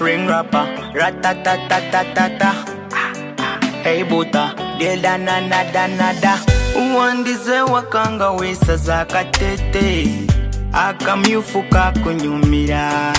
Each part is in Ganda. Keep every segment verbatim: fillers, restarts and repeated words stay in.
ring rapper, ratatatatata. Hey buta, delda na nada nada. Uwandize wakanga wesa zakatete, akamyufu kakunyumira.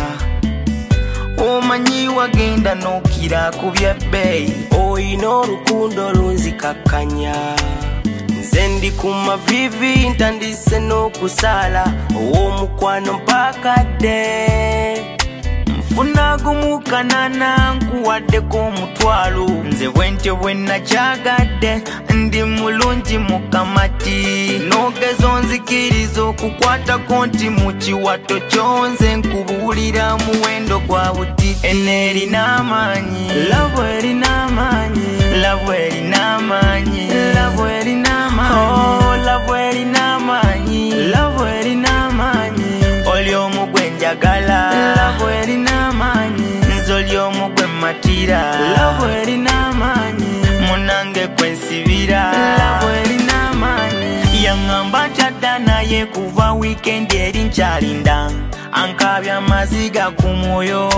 Omanyi wagenda nokira kubya bay, oyino rukundo lunzikakanya. Nzendi kumavivi ntandise nokusala, omukwano mpaka de. Mfuna gumukanana nkuwadde ko mutwalo, nze bwentyo bwenna kyagadde ndi mulungi mukamati. Nogezo nzikiriza okukwata konti mu kiwato kyonze nkubuulira muwendo gwa buti. Eno erina amaanyi, love erina amaanyi, love erina amaanyi, love erina amaanyi, oh love erina amaanyi, love erina amaanyi. Oli omugwe njagala, love erina amaanyi, nze oli omugwe matira, love erina amaanyi, munange kwensibira, love erina amaanyi. Yangamba nti adda naye kuva weekend eri nkyalinda, ankabya amaziga ku mwoyo.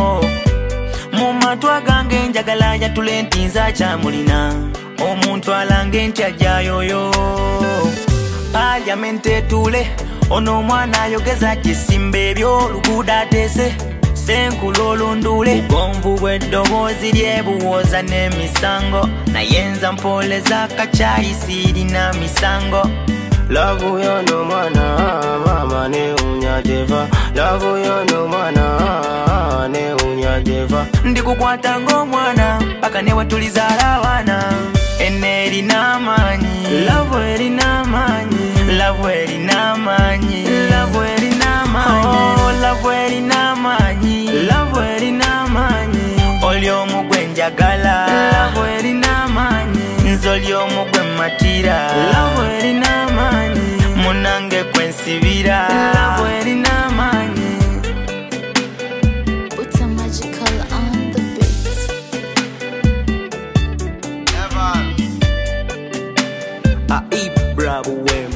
Mu matwa gange njagala yatule nti nze akyamulina, omuntu alange nti ajjayoyo. Parliament etule, ono omwana ayogeza kisimba ebyo luguudo ateese. Senkulu olundule, ubonvu bw'eddoboozi lyebuwooza n'emisango, naye nza mpoleza kacayi sirina misango. Love yono mwana mama ne unyajeva, love yono mwana ne unyajeva. Ndikukwata ng'omwana paka ne wetulizaala abaana. Eno erina amaanyi, love erina amaanyi, love erina amaanyi, love erina amaanyi, oh love erina amaanyi, love erina amaanyi. Oli omugwe njagala, love erina amaanyi, nze oli omugwe matira, love erina amaanyi, munange kwensibira, love erina amaanyi. Put a magical on the beat. Never. I eat bravo.